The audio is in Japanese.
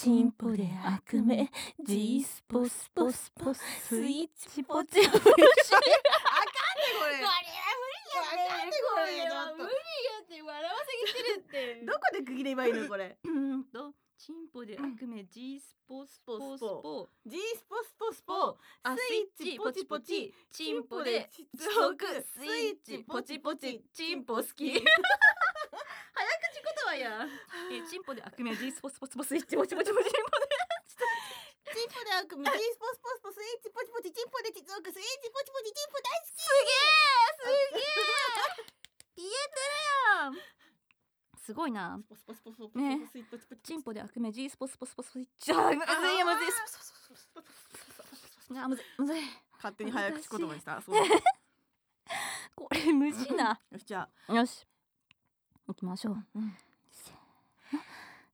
チンポで悪名 G スポスポスポスイッチポチポチ。 あかんねこれ。 これは無理やって。 あかんねこれ。 無理やって笑わせぎってるって。 どこで区切ればいいのこれ。 チンポで悪名 G スポスポスポ G スポスポスポスイッチポチポチチンポでチスイッチポチポチチンポ好き。早口言葉や。チンポで悪名 G スポスポスポスイッチポチポチポチチンポでチンポで悪名 G スポスポスポスイッチポチポチチンポで実力スイッチポチポチチンポ大好き。 すげえ言えてるやん。すごいな。 ポスポスポスポスねスイッチポチポチチンポで悪名 G スポスポスポスイッチ。むずいやむずい。むずいむずい。 勝手に早口言葉にした。そうこれ無事な。 よしじゃよし行きましょう。